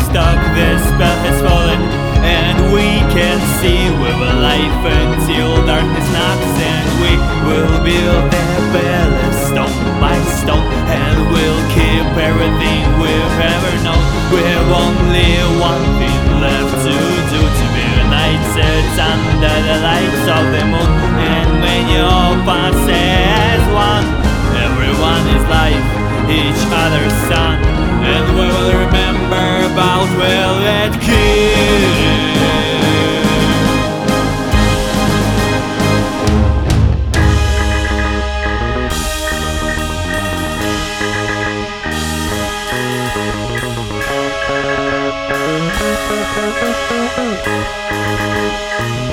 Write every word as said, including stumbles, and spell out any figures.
stuck, the spell has fallen, and we can see we will live until darkness knocks, and we will build the palace stone by stone, and we'll keep everything we've ever known. We have only one thing left to do, to be united under the lights of the moon, and many of us as one. Everyone is life, each other's son, and we will remember about Velvet King. Thank you.